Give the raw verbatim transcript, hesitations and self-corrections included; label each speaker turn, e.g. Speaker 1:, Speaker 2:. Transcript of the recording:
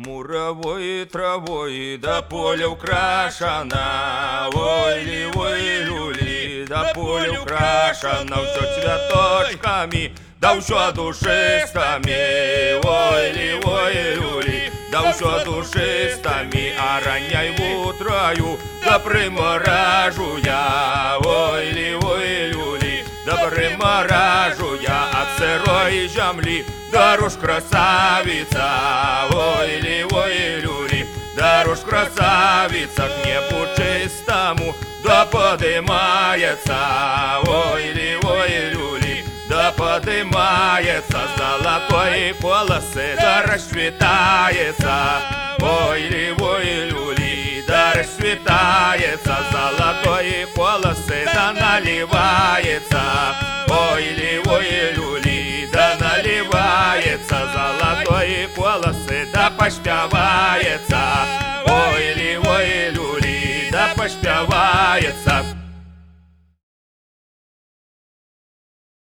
Speaker 1: Муровой травой да поле украшено, ой-ли, ой-люли, да поле украшено, все цветочками, да все душистами, ой-ли, ой-люли, да все душистами, а раняй в утрою, да приморажу я, ой-ли, ой-люли, да приморажу я от сырой земли. Дорож красавица, ой-ли, ой-люли, дорож красавица к небу чистому, да подымается, ой-ли, ой-люли, да подымается, золотой полосы, да расцветается, ой-ли, ой-люли, да расцветается, золотой полосы, да наливается, ой-ли, ой-люли, да наливается, золотой полосы, да поспевается.